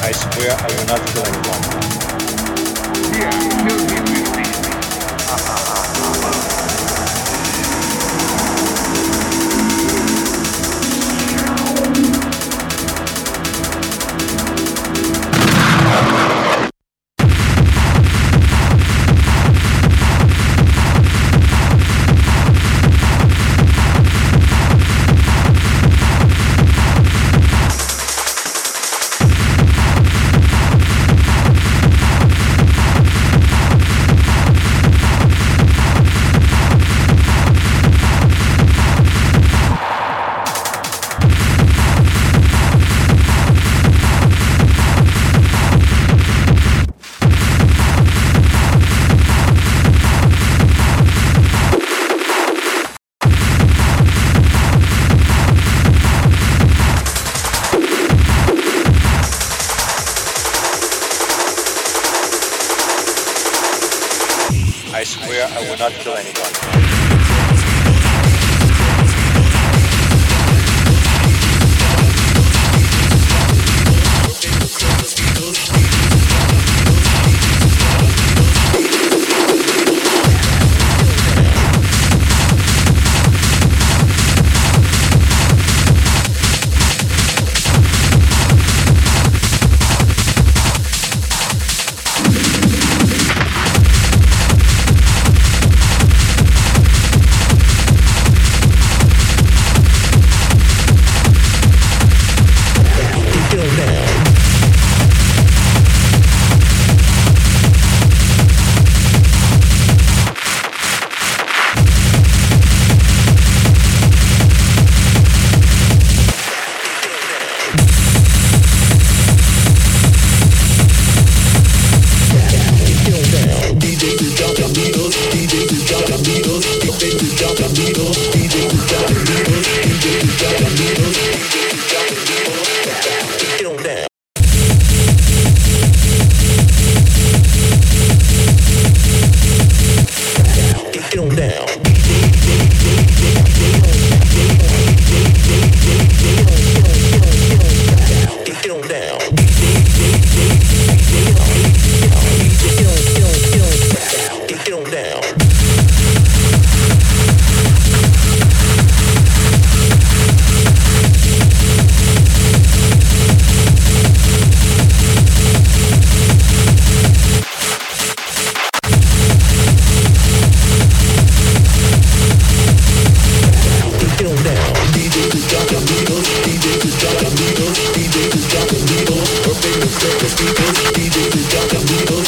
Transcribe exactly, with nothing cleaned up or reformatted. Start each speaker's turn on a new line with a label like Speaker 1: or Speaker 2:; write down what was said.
Speaker 1: I swear I will not kill anyone.
Speaker 2: Here, kill him with me.
Speaker 1: I swear I will not kill anyone.
Speaker 3: D J to drop the needle, her favorite circus speakers, D J to drop the needle.